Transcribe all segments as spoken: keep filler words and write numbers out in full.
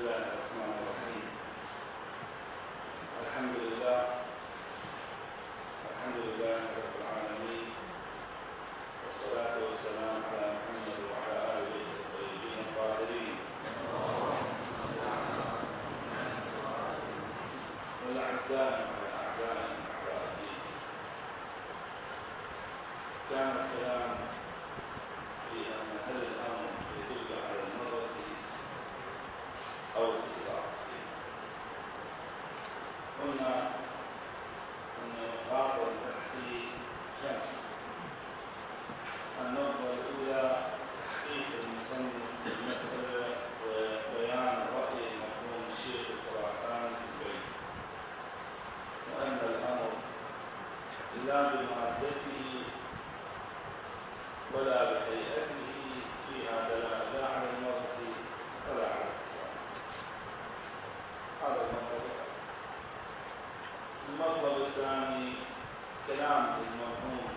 الله الرحمن الرحيم. الحمد لله الحمد لله رب العالمين، والصلاة والسلام على محمد وعلى آله الطيبين الطاهرين والأعداء على أعدائهم أعداء الدين. كان الكلام في أن هل الأمر يدل على المرة أو التكرار. قلنا أن نقاط التحقيق خمس. النقطة الأولى تحقيق المصنف المسألة وبيان رأي مفهوم الشيخ الخراساني في البيت، وأن الأمر لا بمادته ولا بهيئته فيها دلالة لا على المرة ولا على التكرار. هذا المطلب الأول. المطلب الثاني كلام المرحوم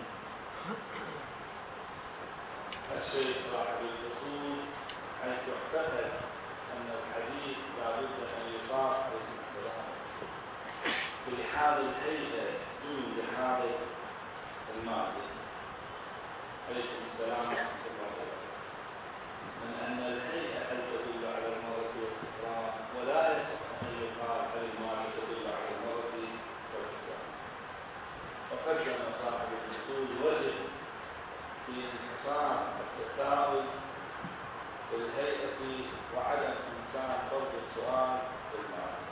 الشيخ صاحب الفصول، حيث اعتقد أن الحديث لا بد أن يصاغ عليه السلام بلحاظ الهيئة دون لحاظ المادة عليكم السلام ورحمة الله وبركاته، من أن الهيئة هل تدل على المرة والتكرار، ولا يصح أن يقال هل المادة تدل على المرة والتكرار. وقدم صاحب الفصول وجه في انحصار التساؤل في الهيئة وعدم إمكان فرض السؤال في المعنى.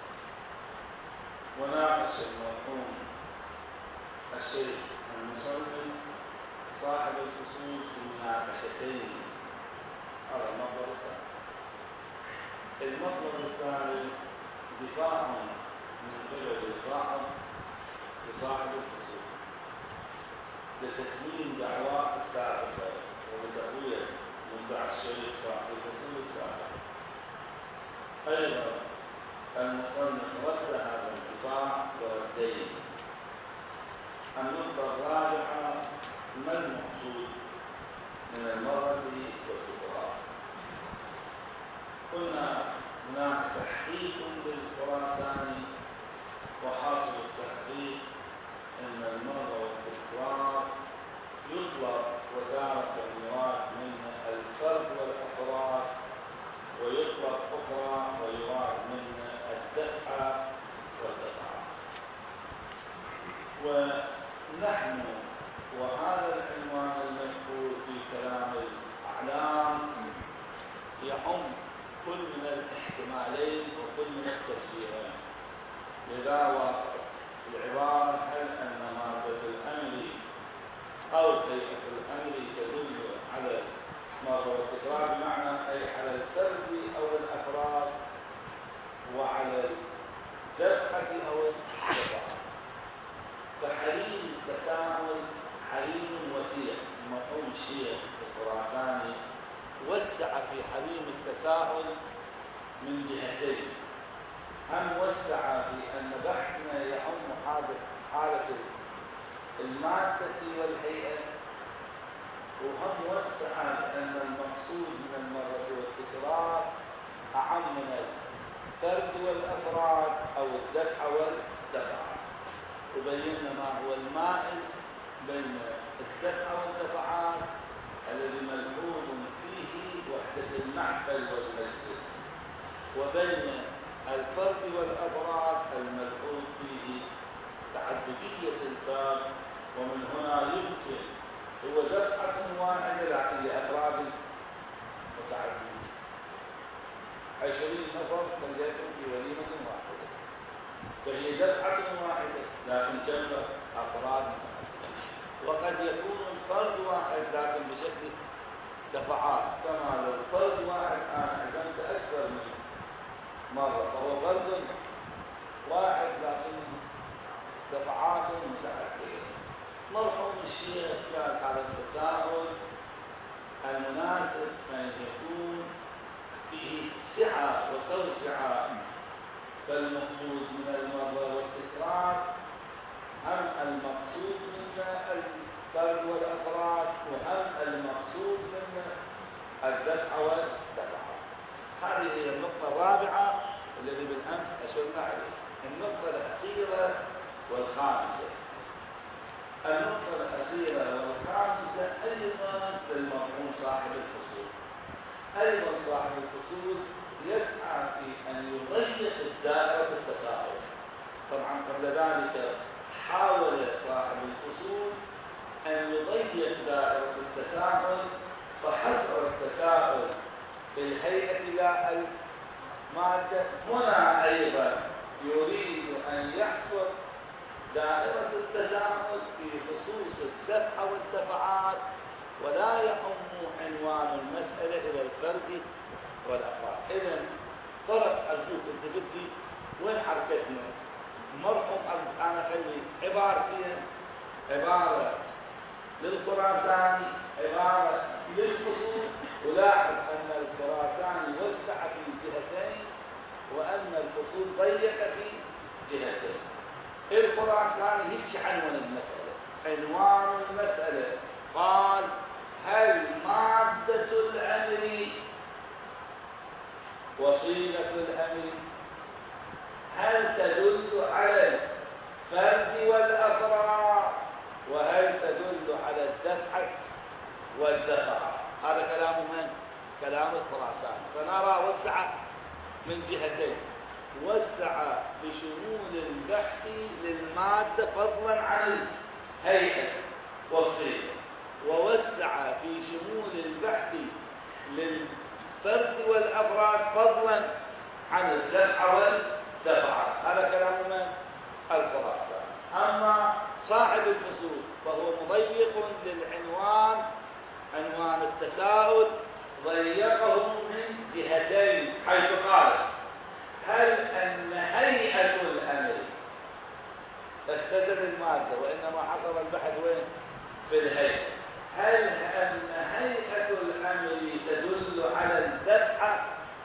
وناقش المرحوم الشيخ المصنف صاحب الفصول في مناقشتين. هذا المطلب الثاني. المطلب الثالث دفاع من قبل الصاحب لصاحب الفصول لتكميل دعواه السابقة وبتقوية مدعى الشيخ صاحب الفصول السابق. أيضا المصنف رد هذا الدفاع وردين. النقطة الرابعة ما المقصود من المرة والتكرار. قلنا هناك تحقيق للخراساني، وحاصل التحقيق أن المرة والتكرار يطلق وتارة المراد منه الفرد والأفراد، ويطلق أخرى ويراد منه الدفع والدفعات. ونحن وهذا العنوان المذكور في كلام الأعلام يعم كل من الاحتمالين وكل من التفسيرين. لذا العبارة هل أن مادة الأمر أو هيئة الأمر تدل على المرة والتكرار، بمعنى أي على الفرد أو الأفراد وعلى الدفعة أو الدفعات. فحريم التساؤل حريم وسيع. المرحوم الشيخ الخراساني وسع في حريم التساؤل من جهتين. هم وسع في أن بحثنا يعم حالة المادة والهيئة، وهم وسع بأن المقصود من المرة والتكرار أعم من الفرد والأفراد أو الدفع والدفعات. وبينا ما هو المائز بين الدفع والدفعات الذي ملحوظ فيه وحدة المعقل والمجلس، وبين الفرد والأفراد الملحوظ فيه تعددية الفرد. ومن هنا يمكن هو دفعة واحدة لكن لأفراد متعددة. عشرين نفر تلقيتهم في وليمة واحدة، فهي دفعة واحدة لكن جمع أفراد متعددة. وقد يكون الفرد واحد لكن بشكل دفعات، كما لو فرد واحد أنا عزمت أكثر من مرة فهو فرد واحد لكن دفعات متعددة. مرحوم الشيخ قال هذا التساؤل المناسب أن يكون فيه سعة وتوسعة، فالمقصود من المرة والتكرار هم المقصود من الفرد والأفراد، وهم المقصود من الدفع والدفعات. هذه هي النقطة الرابعة الذي بالأمس أشرنا عليه. النقطة الأخيرة والخامسة النقطة الأخيرة والخامسة أيضا للمرحوم صاحب الفصول. أيضا صاحب الفصول يسعى في أن يضيق الدائرة التساؤل. طبعا قبل ذلك حاول صاحب الفصول أن يضيق دائرة التساؤل فحصر التساؤل بالهيئة إلى المادة. هنا أيضا يريد أن يحصر دائرة التساؤل في خصوص الدفع والدفعات ولا يعم عنوان المسألة إلى الفرد والأفراد. إذن فرق أرجوك أنت بدي وين حركتنا؟ مرحوم أنا خلي عبارة فيها عبارة للخراساني عبارة للفصول. ولاحظ أن الخراساني وسع في جهتين وأن الفصول ضيق في جهتين. الخراساني هيك عنوان المسألة. عنوان المسألة قال: هل مادة الأمر وصيغة الأمر هل تدل على الفرد والأفراد وهل تدل على الدفعة والدفع؟ هذا كلام من؟ كلام الخراساني. فنرى وسع من جهتين: وسع بشمول البحث للمادة فضلا عن الهيئة والصيغة، ووسع في شمول البحث للفرد والأفراد فضلا عن الدفع والدفعات. هذا كلام من؟ الخراساني. أما صاحب الفصول فهو مضيق للعنوان، عنوان التساؤل ضيقه من جهتين، حيث قال: هل أن هيئة الأمر استدل المادة وإنما حصل البحث وين؟ في الهيئة. هل أن هيئة الأمر تدل على الدفع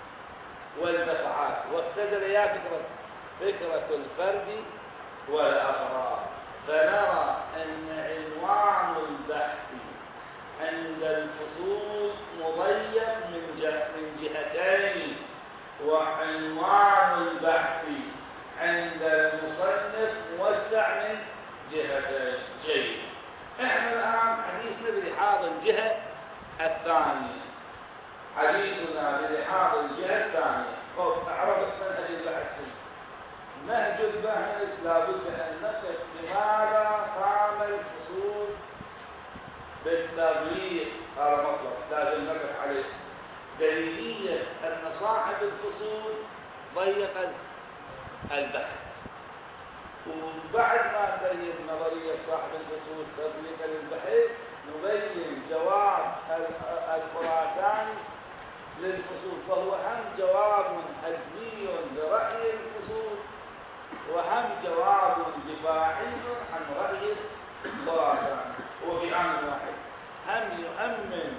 والدفعات واستدل يا فكرة فكرة الفرد والأفراد. فنرى أن عنوان البحث عند الفصول مضيق من من جهتين، وعنوان البحث عند المصنف موسع من جهتين. جيد. احنا الآن حديثنا بلحاظ الجهة الثانية. حديثنا بلحاظ الجهة الثانية. عرفت منهج البحث. نهج البحث لابد أن نقف لماذا قام الفصول بالتضييق. هذا مطلب لازم نقف عليه. دليلية أن صاحب الفصول ضيق البحث. وبعد ما نبين نظرية صاحب الفصول تضييق للبحث نبين جواب الخراساني للفصول، فهو هم جواب هدمي لرأي الفصول وهم جواب دفاعي عن رأي الخراساني. وفي آن واحد هم يؤمن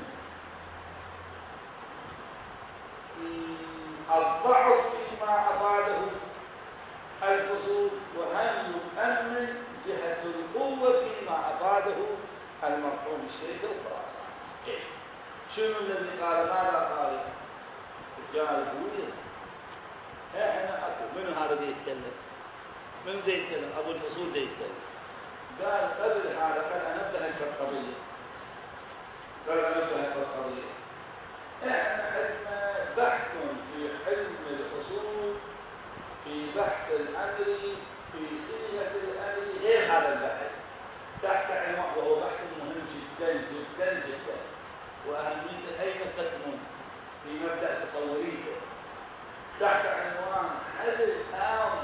الضعف فيما أفاده الفصول وهم يؤمن جهة القوة فيما أفاده المرحوم الشيخ الخراساني. شنو الذي قال؟ ماذا قال؟ رجال بويه. احنا اكو منو هذا اللي يتكلم؟ من ذي يتكلم؟ ابو الفصول ذي يتكلم. قال قبل هذا خل انبهك بالقضيه. خل انبهك بالقضيه. احنا عندنا بحث في علم الفصول في بحث الامر في صيغه الامر غير هذا البحث، تحت عنوان وهو بحث مهم جدا جدا جدا، واهميته اين تكمن في مبدا تصوريته، تحت عنوان هل الامر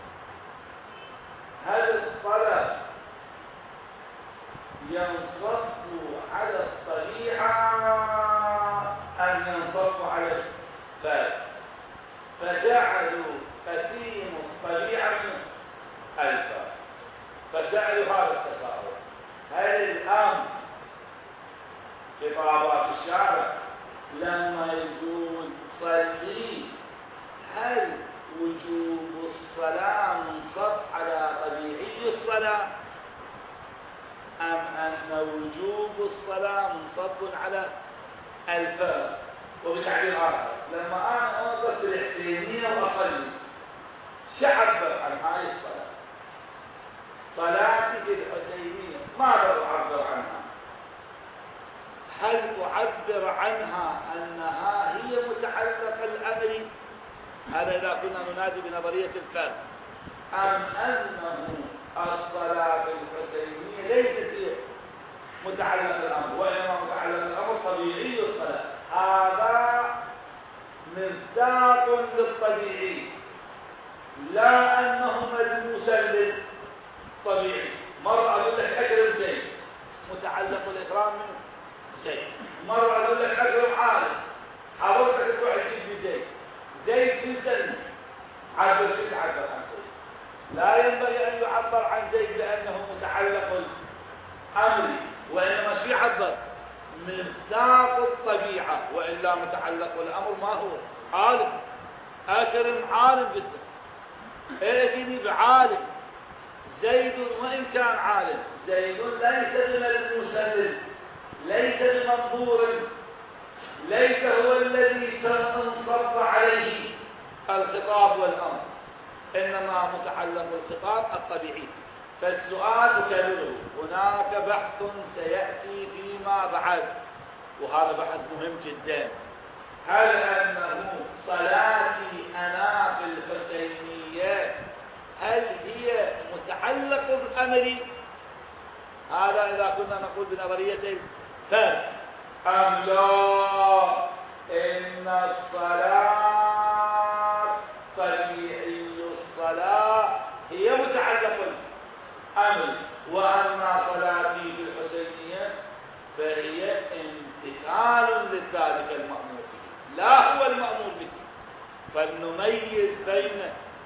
هل الطلب ينصب على الطبيعه أن ينصب على الفرد، فجعلوا قسيم الطبيعة من الفرد، فجعلوا هذا التصور. هل الأمر خطابات الشارع لما يقول صلي هل وجوب الصلاة منصب على طبيعي الصلاة أم أن وجوب الصلاة منصب على الفرد؟ وبتعبير آخر لما أنا أوقف بالحسينية وأصلي تعبر عن هاي الصلاة. صلاتي الحسينية ماذا أعبر عنها؟ هل أعبر عنها أنها هي متعلقة الأمر، هذا إذا كنا ننادي بنظرية الفرد، أم أنه الصلاة الحسينية ليست هي متعلق الأمر وإنما متعلق الأمر طبيعي الصلاة؟ هذا مصداق للطبيعي، لا أنه ملموسا للطبيعي. مرة أقول لك أكرم زيد، متعلق الإكرام منه زيد. مرة أقول لك أكرم عالم، حضرتك تروح تجيب بزيد، زيد شو سلم، عبر شو تعبر عن زيد؟ لا ينبغي أن يعبر عن زيد لأنه متعلق الأمر، وإنما شو يعبر؟ مصداق الطبيعة، وإلا متعلق الأمر ما هو؟ عالم. أكرم عالم مثله، ائتني بعالم. زيد وإن كان عالم، زيد ليس من المسلم، ليس بمنظور، ليس هو الذي تنصب عليه الخطاب والأمر، إنما متعلق الخطاب الطبيعي. فالسؤال أكرره، هناك بحث سيأتي فيما بعد، وهذا بحث مهم جدا. هل أنه صلاتي أنا في الحسينية هل هي متعلق الأمر؟ هذا إذا كنا نقول بنظرية الفرد، أم لا إن الصلاة طبيعي الصلاة هي متعلق الأمر، وأما صلاتي في الحسينية فهي امتثال لذلك المأمور به، لا هو المأمور به. فلنميز بين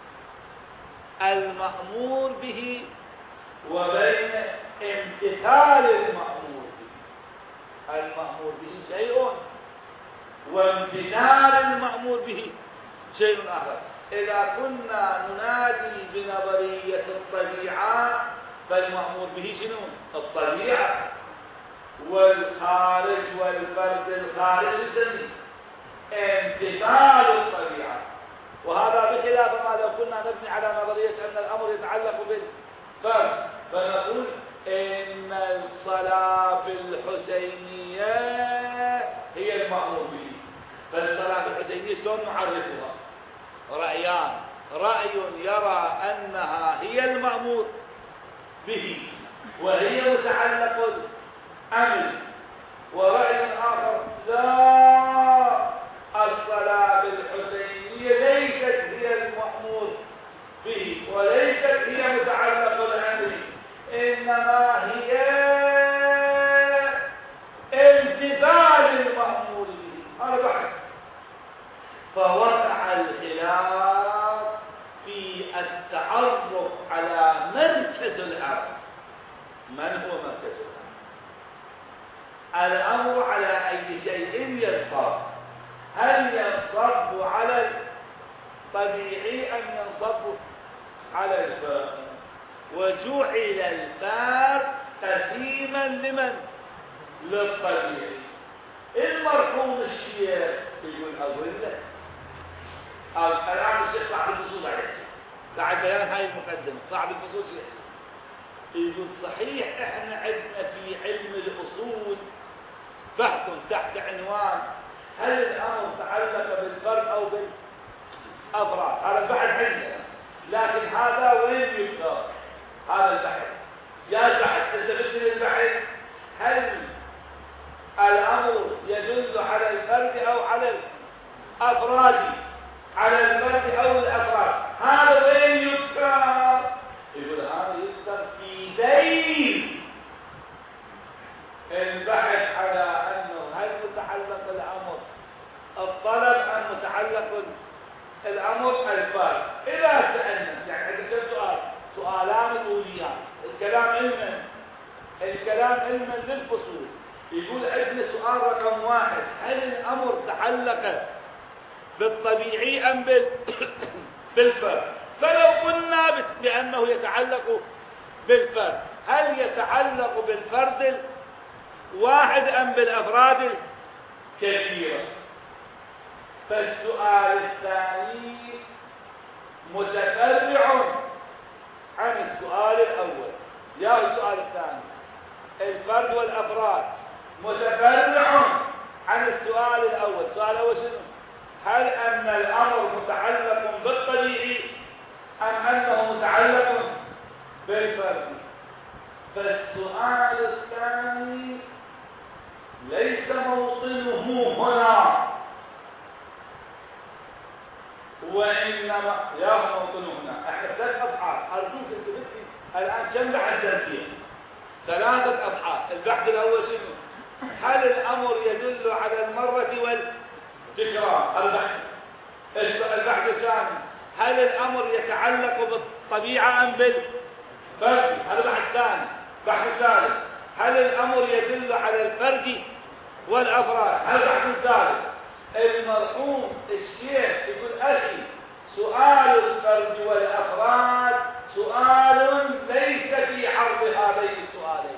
المأمور به وبين امتثال المأمور به. المأمور به شيء، وامتثال المأمور به شيء آخر. إذا كنا ننادي بنظرية الطبيعة فالمأمور به شنو؟ الطبيعة، والخارج والفرد الخارج الزمني امتثال الطبيعة. وهذا بخلاف ما لو كنا نبني على نظرية أن الأمر يتعلق بالفرد، فنقول إن الصلاة في الحسينية هي المأمور به. فالصلاة في الحسينية شلون نعرفها؟ رأيان: رأي يرى أنها هي المأمور به وهي متعلق الأمر، ورأي آخر لا، الصلاة في الحسينية ليست هي المأمور به وليست هي متعلق الأمر، إنما هي امتثال المأمور به. هذا بحث. فوقع الخلاف في التعرف على مركز الأمر. من هو مركز الأمر؟ الأمر على أي شيء ينصب؟ هل ينصب على الطبيعي أم ينصب على الفرد؟ وجعل الفرد قسيما لمن؟ للطبيعي. المرحوم الشيخ يقول أظن الآن الشيخ صاحب الفصول عليه بعد بيان هاي المقدمة، صاحب الفصول شيخ يقول صحيح احنا عندنا في علم الأصول بحث تحت عنوان هل الأمر تعلق بالفرد أو بالأفراد، هذا البحث عندنا، لكن هذا وين يذكر هذا البحث؟ يا البحث تلتفت للبحث هل الأمر يدل على الفرد أو على الأفراد؟ على الفرد أو الأفراد، هذا وين يذكر؟ يقول هذا يذكر في ذيل البحث على أنه هل متعلق الأمر الطلب أم متعلق الأمر الفرد. إذا سألنا يعني عندنا كم سؤال؟ سؤالان طوليان. الكلام علما الكلام علما للفصول. يقول عندنا سؤال رقم واحد: هل الأمر تعلق بالطبيعي أم بال... بالفرد؟ فلو قلنا بأنه يتعلق بالفرد، هل يتعلق بالفرد الواحد أم بالأفراد الكثيرة؟ فالسؤال الثاني: متفرع عن السؤال الأول. يا السؤال الثاني الفرد والأفراد متفرع عن السؤال الأول. السؤال الأول شنو؟ هل أن الأمر متعلق بالطبيعي أم أنه متعلق بالفرد؟ فالسؤال الثاني ليس موطنه هنا، وإنما يا موطنه هنا. احنا ثلاث أبحاث أرجوك انتبه الآن كم بحث درسية؟ ثلاثة أبحاث. البحث الأول شنو؟ هل الأمر يدل على المرة والتكرار؟ البحث. البحث الثاني هل الأمر يتعلق بالطبيعة أم بالفرد؟ هذا البحث الثاني. البحث الثالث هل الأمر يدل على الفرد والأفراد؟ هذا البحث الثالث. المرحوم الشيخ يقول أخي سؤال الفرد والأفراد سؤال ليس في عرض هذين السؤالين،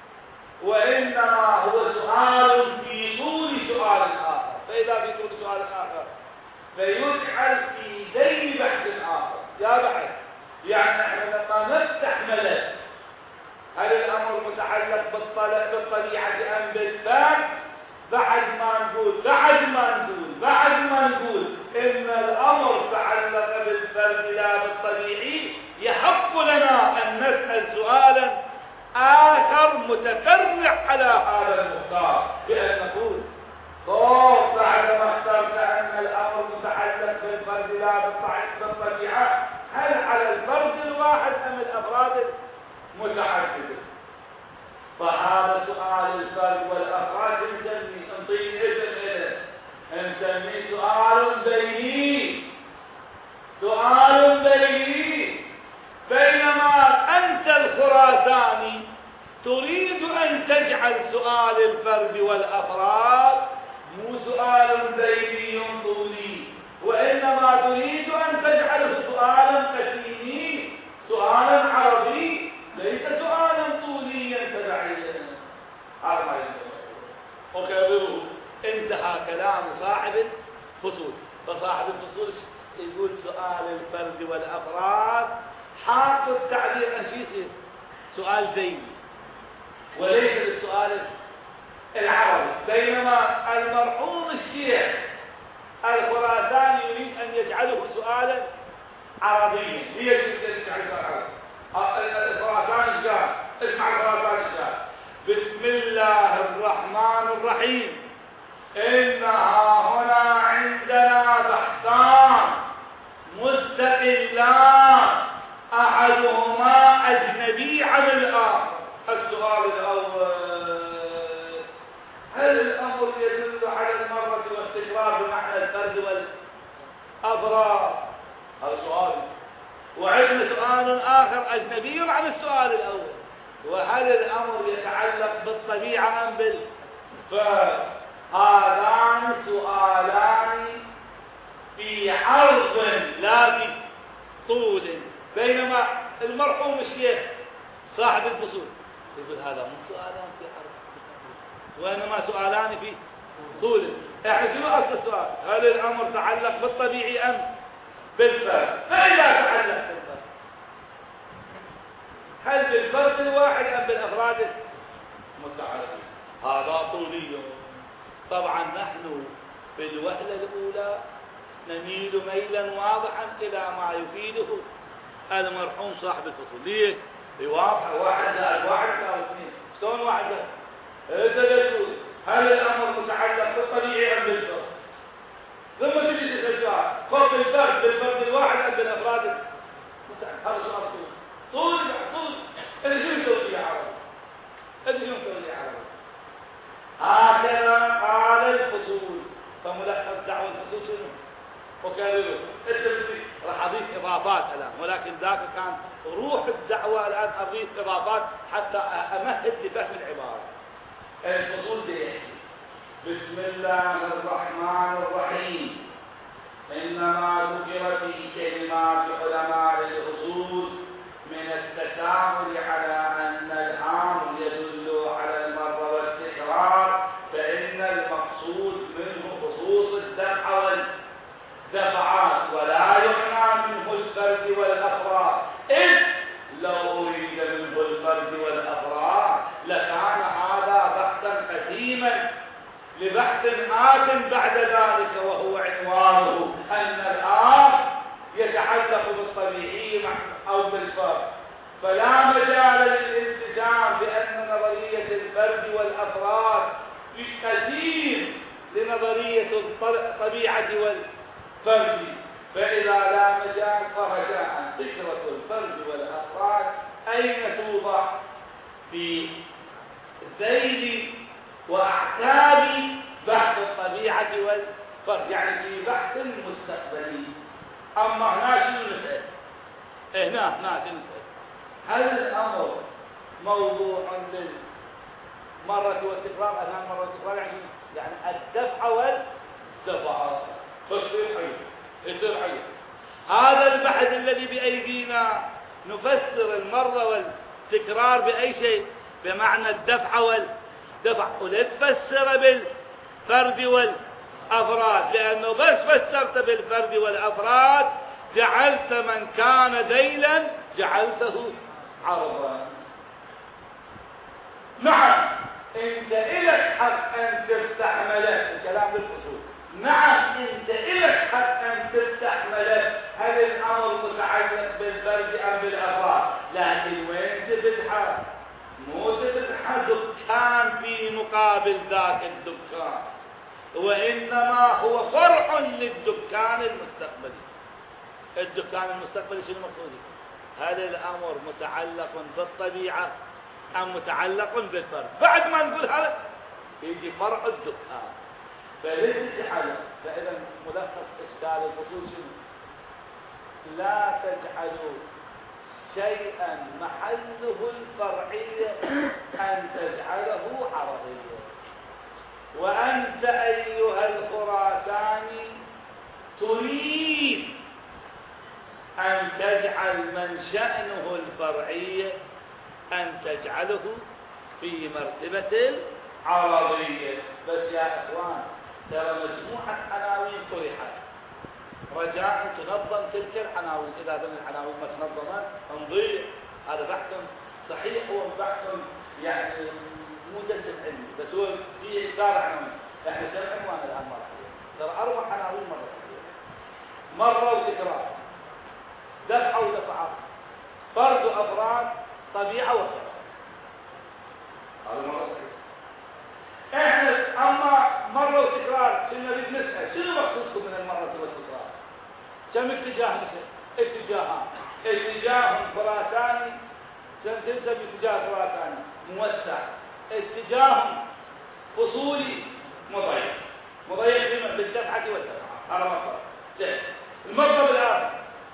وإنما هو سؤال في طول سؤال آخر. فإذا في طول سؤال آخر فيجعل في ذيل بحث آخر. يا بحث يعني احنا لما نفتح ملف هل الأمر متعلق بالطبيعة أم بالفرد، بعد ما نقول بعد ما نقول بعد ما نقول إن الأمر تعلق بالفرد لا بالطبيعي، يحق لنا أن نسأل سؤالا آخر متفرع على هذا المختار، بأن نقول طب بعد ما اخترت أن الأمر متعلق بالفرد لا بالطبيعة، هل على الفرد الواحد أم الأفراد المتعددة؟ فهذا سؤال الفرد والأفراد نسميه انطيني اسم إله نسميه سؤال بيني. سؤال بيني. بينما أنت الخراساني تريد أن تجعل سؤال الفرد والأفراد مو سؤال بيني طولي، وإنما تريد أن تجعله سؤالا قسيمي، سؤالا عربي، ليس سؤالا طوليا تبعيا. هذا ما وكبره. انتهى كلام صاحب الفصول. فصاحب الفصول يقول سؤال الفرد والأفراد حاط التعبير ايش يصير؟ سؤال ذيلي وليس السؤال العربي. بينما المرحوم الشيخ الخراساني يريد أن يجعله سؤالا عربيا. ليش يجعل سؤال عربي؟ الخراساني ايش قال؟ اسمع الخراساني ايش قال؟ بسم الله الرحمن الرحيم. إنها هنا عندنا بحثان مستقلان أحدهما أجنبي عن الآخر. السؤال الأول هل الأمر يدل على المرة والتكرار بمعنى الفرد والأفراد؟ هذا سؤال. وعندنا سؤال آخر أجنبي عن السؤال الأول، وهل الأمر يتعلق بالطبيعة أم بالفرد؟ هذان سؤالان في عرض لا في طول. بينما المرحوم الشيخ صاحب الفصول يقول هذا مو سؤالان في عرض وإنما سؤالان في طول. احنا شنو أصل السؤال؟ هل الأمر تعلق بالطبيعي أم بالفرد؟ فإذا تعلق بالفرد هل بالفرد الواحد أم بالأفراد المتعارفين؟ هذا طولي. طبعا نحن في الوهلة الأولى نميل ميلا واضحا إلى ما يفيده المرحوم صاحب الفصول. ليش؟ واضح واحد زائد واحد يساوي اثنين. شلون واحد زائد؟ تقول هل الأمر متعلق بالطبيعي أم بالفرد؟ ثم تجي تسأل سؤال خط الفرد بالفرد الواحد أم بالأفراد؟ هذا سؤال طول. طول طول. أنت شو تقول يا عربي؟ أنت شو تقول يا عربي؟ هكذا قال الفصول. فملخص دعوة الفصول شنو؟ وكذلك راح اضيف اضافات الان، ولكن ذاك كان روح الدعوه. الان اضيف اضافات حتى امهد لفهم العباره. الفصول بيحكي بسم الله الرحمن الرحيم. انما ذكر في كلمات علماء الاصول من التساهل على ان الامر يدل على المره والتكرار، فان المقصود منه خصوص الدفع والدفعات، ولا يعنى منه الفرد والأفراد، إذ لو أريد منه الفرد والأفراد لكان هذا بحثا قسيما لبحث آت بعد ذلك، وهو عنوانه أن الآن يتعلق بالطبيعي أو بالفرد، فلا مجال للالتزام بأن نظرية الفرد والأفراد قسيم لنظرية الطبيعة والفرد. فإذا لا مجال فرجاء فكرة الفرد والأفراد أين توضع؟ في ذيل وأعتاب بحث الطبيعة والفرد، يعني في بحث مستقبلي. أما هنا شنو نسأل؟ هنا هنا شنو نسأل؟ هل الأمر موضوع للمرة والتكرار أمام المرة والتكرار؟ يعني يعني الدفع والدفع فالصير حي يصير حي. هذا البحث الذي بأيدينا نفسر المرة والتكرار بأي شيء؟ بمعنى الدفع والدفع، ولا تفسر بالفرد والأفراد، لأنه بس فسرت بالفرد والأفراد جعلت من كان ذيلا جعلته عرضا. نعم انت إلك حق ان تفتح ملف الكلام بالفصول، نعم انت إلك حق ان تفتح ملف هل الامر متعلق بالفرد ام بالافراد، لكن وين تفتحه؟ مو تفتح دكان في مقابل ذاك الدكان، وانما هو فرع للدكان المستقبلي. الدكان المستقبلي شنو مقصودي؟ هل الامر متعلق بالطبيعه ام متعلق بالفرد؟ بعد ما نقول هذا يجي فرع الدكان. فليس تجعل، فاذا ملخص اشكال الفصول شنو؟ لا تجعلوا شيئا محله الفرعيه ان تجعله عرضيه. وانت ايها الخراساني تريد أن تجعل من شأنه الفرعية أن تجعله في مرتبة العرضية. بس يا إخوان ترى مجموعة عناوين طرحت، رجاء تنظم تلك العناوين. إذا لم العناوين ما تنظمت نضيع. هذا بحث صحيح، هو بحث يعني مو دسم علمي، بس هو فيه إثار عناوين. احنا كم عنوان الآن مرة؟ ترى أربع عناوين مرة مرة وتكرار، دفع ودفعات، فرد وأفراد، طبيعة وفرد. هذا مرة صحيح. احنا أما مرة وتكرار شنو نريد نسأل؟ شنو مقصودكم من المرة والتكرار؟ كم اتجاه نسأل؟ اتجاهان، اتجاه خراساني سنسلسل باتجاه خراساني موسع، اتجاه فصولي مضيق. مضيق بما بالدفعة والدفعة. هذا مطلب. زين. المطلب الآن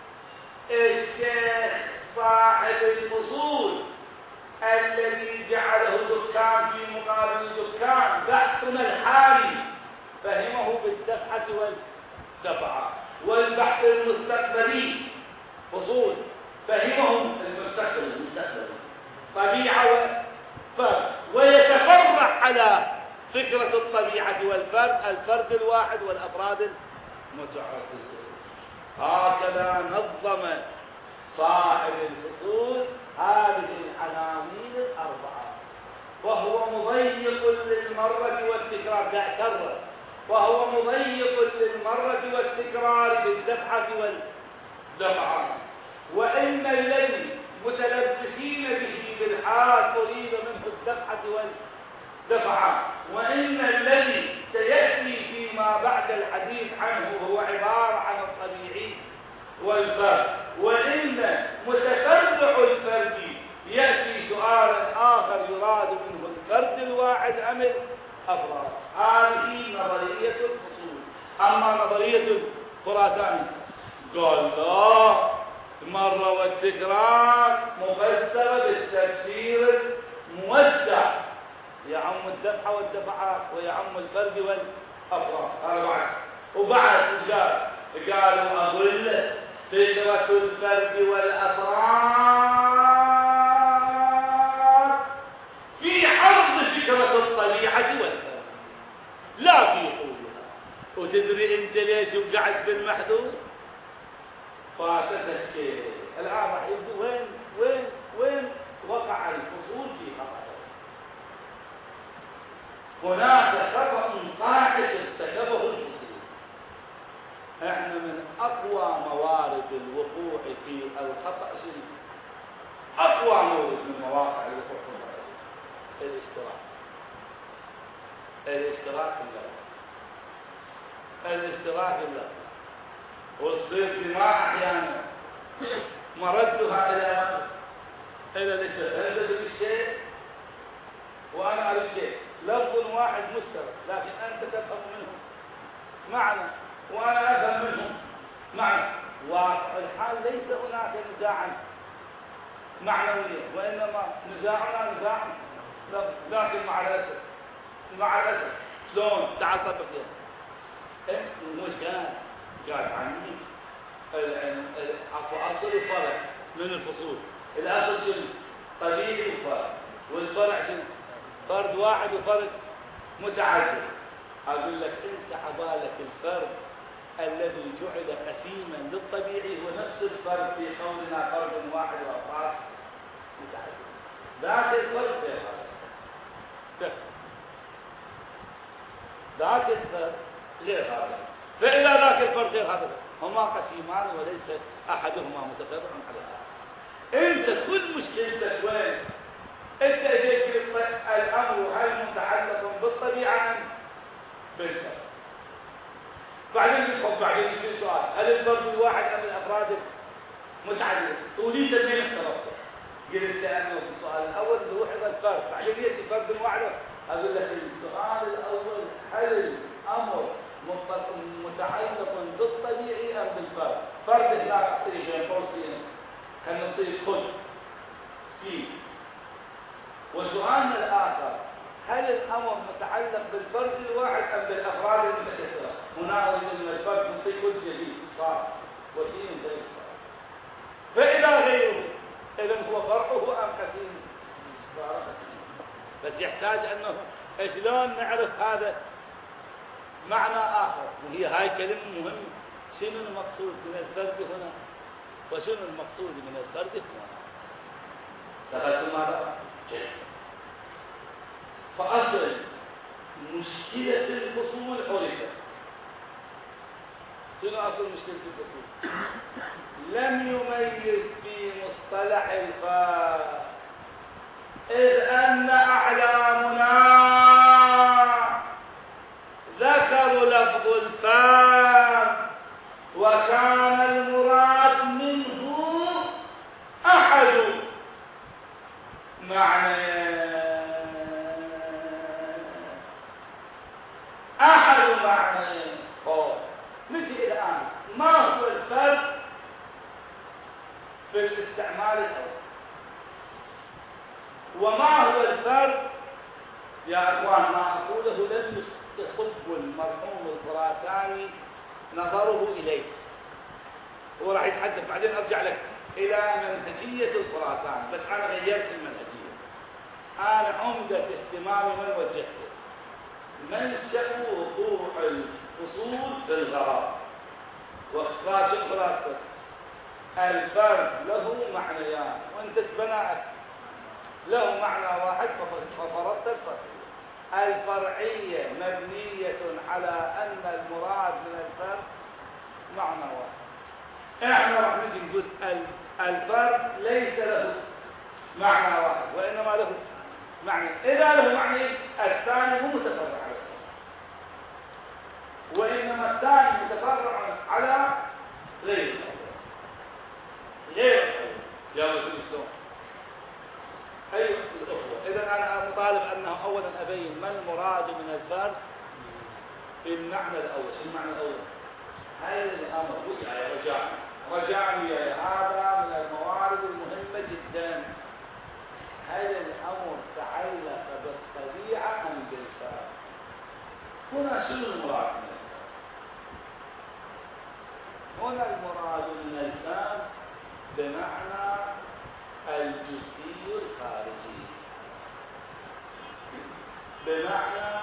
الشيخ صاحب الفصول الذي جعله دكان في مقابل دكان بحثنا الحالي فهمه بالدفعة والدفعة، والبحث المستقبلي فصول فهمه المستقبل المستقبلي طبيعة وفرد، ويتفرع على فكرة الطبيعة والفرد الفرد الواحد والأفراد المتعددة. هكذا نظم صاحب الفصول هذه العناوين الأربعة، وهو مضيق للمرة والتكرار. لا كرر، وهو مضيق للمرة والتكرار بالدفعة والدفعة. وإن الذي متلبسين به بالحال أريد منه الدفعة والدفعة، وإن الذي سيأتي فيما بعد الحديث عنه هو عبارة عن الطبيعي والفرد. وإن متفرع الفرد يأتي سؤال آخر يراد منه الفرد الواحد أم الأفراد. هذه نظرية الفصول. أما نظرية الخراساني قال لا، مرة والتكرار مفسرة بالتفسير الموسع، يعم الدفع والدفعات ويعم الفرد والأفراد. هذا بعد. وبعد قال قالوا أقول فكرة الفرد والأفراد في عرض فكرة الطبيعة والفرد لا في حولها. وتدري انت ليش وقعت بالمحذور؟ فاتتك شيء. الآن راح يبدو وين وين وين وقع الفصول في خطأ. هناك خطأ فاحش ارتكبه الفصول. احنا من اقوى موارد الوقوع في الخطأ شنو؟ اقوى مورد من مواقع الوقوع في الخطأ الاشتراك. الاشتراك اللفظي. الاشتراك اللفظي. والصيغ دماء احيانا مردها الى الى الاشتراك. انت تريد شيء وانا اريد شيء، لفظ واحد مشترك، لكن انت تفهم منه معنى وانا افهم منه معنى. واقع الحال ليس هناك نزاعا معنويا، وانما نزاعنا نزاع لفظ. لكن مع الاسف مع الاسف شلون تعال طبق لي مش قال قال عني اكو اصل وفرع من الفصول. الاصل شنو؟ طبيعي وفرع، والفرع شنو؟ فرد واحد وفرد متعدد. اقول لك انت حبالك الفرد الذي جعل قسيما للطبيعي هو نفس الفرد في قولنا فرد واحد وافراد متعدد. ذاك الفرد غير هذا، ذاك الفرد غير هذا. فإذا ذاك الفرد غير هذا هما قسيمان وليس احدهما متفرع على الاخر. انت كل مشكلتك وين؟ انت اجيت الامر هل متعلق بالطبيعه ام بالفرد؟ بعدين يدخل بعدين يصير سؤال هل الفرد الواحد ام الافراد متعدده؟ تريد اثنين اختلفت. قلت لانه في السؤال الاول اللي هو حفظ الفرد، بعدين ياتي فرد واحد. اقول لك السؤال الاول هل الامر متعلق بالطبيعي ام بالفرد؟ فرد هناك اعطيه بين قوسين كان نعطيه خذ سي. وسؤالنا الآخر هل الأمر متعلق بالفرد الواحد أم بالأفراد المتكثرة؟ هنا أريد أن الفرد نعطيه كل جديد صار وسيم غير صار. فإذا غيره إذا هو فرعه أم قسيم؟ صار قسيم. بس يحتاج أنه شلون نعرف هذا معنى آخر. وهي هاي كلمة مهمة. شنو المقصود من الفرد هنا وشنو المقصود من الفرد هنا؟ دخلتم هذا؟ فأصل مشكلة الفصول عرفت. شنو أصل مشكلة الفصول؟ لم يميز في مصطلح الفرد، إذ أن أعلامنا ذكروا لفظ الفرد وكان المراد منه أحد معنى أحد معنى قول. نجي الآن ما هو الفرق في الاستعمال الأول، وما هو الفرق يا أخوان؟ ما أقوله لم يصب المرحوم الخراساني نظره إليه، هو راح يتحدث بعدين أرجع لك إلى منهجية الخراساني، بس أنا غيرت المنهجية. أنا عمدة اهتمامي من وجهته منشأ وقوع الفصول في الغرض. واخراج الخلاصة الفرد له معنيان وانت بناءك له معنى واحد ففرضت الفرعية. الفرعية مبنية على أن المراد من الفرد معنى واحد. احنا راح نجي نقول الفرد ليس له معنى واحد وإنما له معنى. إذا له معنى الثاني مو متفرع على الثاني، وإنما الثاني متفرع على غير غير يا رسول الله. أيها الأخوة، إذا أنا مطالب أنه أولا أبين ما المراد من الفرد في المعنى الأول. شو المعنى الأول؟ هذا الأمر وياي رجاء رجاء وياي، هذا من الموارد المهمة جدا. هل الأمر تعلق بالطبيعة أم بالفرد؟ هنا شنو المراد من الفرد؟ هنا المراد من الفرد بمعنى الجزئي الخارجي، بمعنى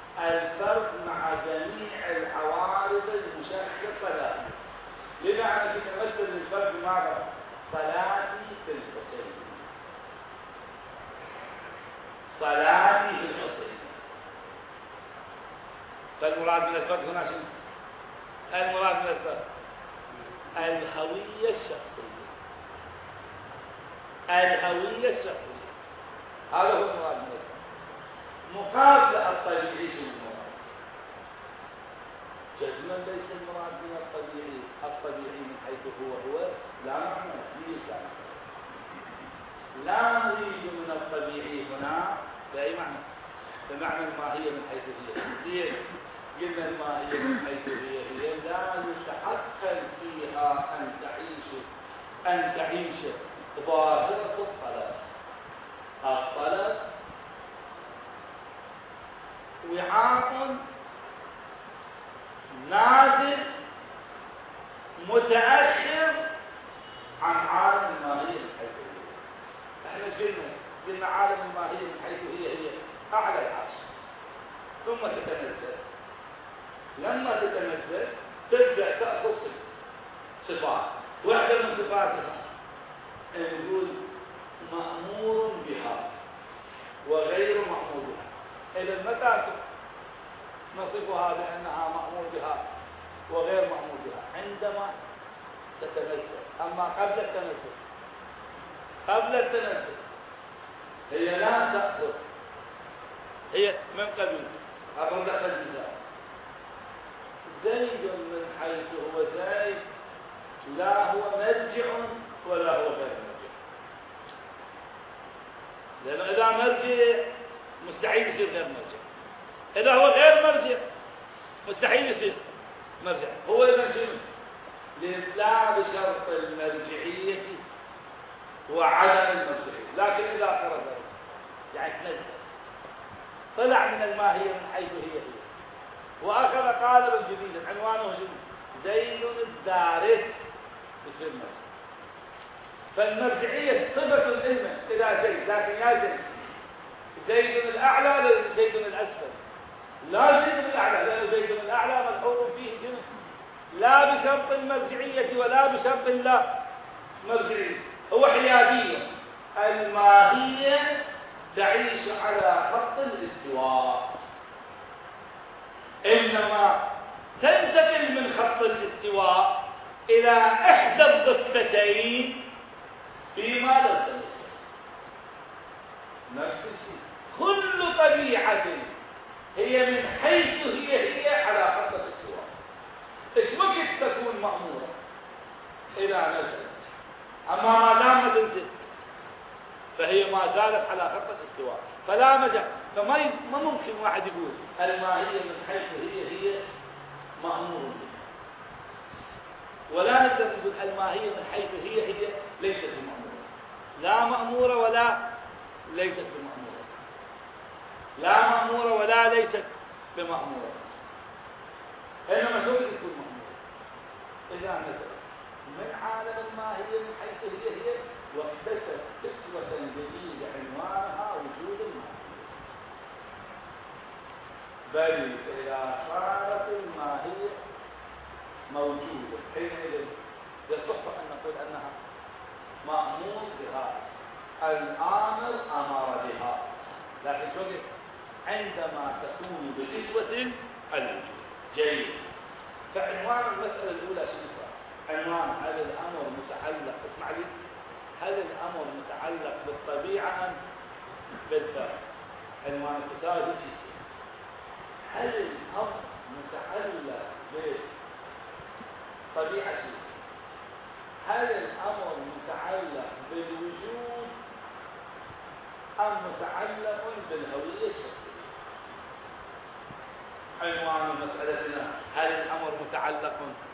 الفرد مع جميع العوارض المشككة له. بمعنى صلاتي في الحسين. فالمراد من الفرد هنا شنو؟ المراد من الفرد الهوية الشخصية، الهوية الشخصية، هذا هو المراد من الفرد. مقابل الطبيعي شنو المراد؟ جزما ليس المراد من الطبيعي الطبيعي من حيث هو هو لا معنى ليس، لا نريد من الطبيعي هنا بأي معنى؟ بمعنى الماهية من حيث هي. ليش؟ قلنا الماهية من حيث هي هي لا يتحقق فيها أن تعيش أن تعيش ظاهرة الطلب. الطلب وعاء نازل متأخر عن عالم الماهية من حيث هي. احنا ايش قلنا؟ قلنا عالم الماهية من حيث هي هي أعلى العرش ثم تتنزل. لما تتنزل تبدأ تأخذ صفات، واحدة من صفاتها نقول مأمور بها وغير مأمور بها. إذا متى نصفها بأنها مأمور بها وغير مأمور بها؟ عندما تتنزل. أما قبل التنزل قبل التنزل هي لا تأخذ، هي من قبل أقول لك المثال زيد من حيث هو زيد لا هو مرجع ولا هو غير مرجع، لأنه إذا مرجع مستحيل يصير غير مرجع، إذا هو غير مرجع مستحيل يصير مرجع. هو إذا شنو؟ لا بشرط المرجعية وعدم المرجعية، لكن إذا فرض يعني تنزل طلع من الماهية من حيث هي هي وأخذ قالبا جديدا عنوانه شنو؟ زيد الدارس يصير مرجع. فالمرجعية صفة العلم إلى زيد، لكن يا زيد زيد الأعلى ولا زيد الأسفل؟ لا زيد الأعلى، لأن زيد الأعلى ملحوظ فيه شنو؟ لا بشرط المرجعية ولا بشرط لا مرجعية، هو حيادية. الماهية تعيش على خط الاستواء، إنما تنتقل من خط الاستواء إلى إحدى الضفتين فيما لو تنزل. نفس الشيء كل طبيعة هي من حيث هي هي على خط الاستواء. إيش وقت تكون مأمورة؟ إذا نزلت. أما ما دام تنزل فهي ما زالت على خط الاستواء، فلا مجال. فما ما ممكن واحد يقول الماهية من حيث هي هي مأمور بها، ولا نقدر نقول الماهية من حيث هي هي ليست بمأمورة. لا مأمورة ولا ليست بمأمورة، لا مأمورة ولا ليست بمأمورة، إنما شو تكون مأمورة؟ إذا نزلت من عالم الماهية من حيث هي هي واكتسب كسوة جديدة عنوانها وجود الماهية. بل إذا صارت الماهية موجودة حينئذ يصح أن نقول أنها مأمور بها، الآمر أمر بها، لكن شو عندما تكون بكسوة الوجود. جيد. فعنوان المسألة الأولى شنو؟ عنوان هل الأمر متعلق، اسمع لي، هل الأمر متعلق بالطبيعة أم بالفعل؟ عنوان التساؤل هيك يصير، هل الأمر متعلق بالطبيعة شيء؟ هل الأمر متعلق بالوجود أم متعلق بالهوية الشخصية؟ عنوان مسألتنا هل الأمر متعلق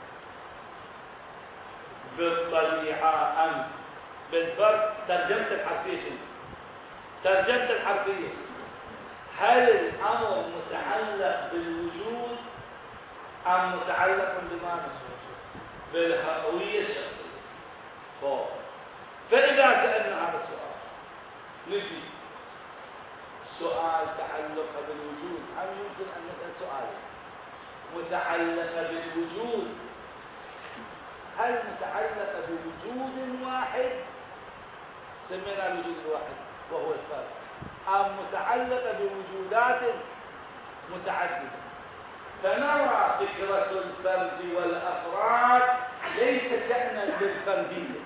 بالطبيعة أم بالفرد؟ ترجمة الحرفية شنو؟ ترجمة الحرفية هل الأمر متعلق بالوجود أم متعلق بماذا؟ بالهوية الشخصية. طيب، فإذا سألنا هذا السؤال نجي سؤال تعلق بالوجود، هل يمكن أن نسأل سؤالا متعلق بالوجود؟ هل متعلق بوجود واحد سمينا الوجود الواحد وهو الفرد، أم متعلقة بوجودات متعددة؟ فنرى فكرة الفرد والأفراد ليس شأنا بالفردية،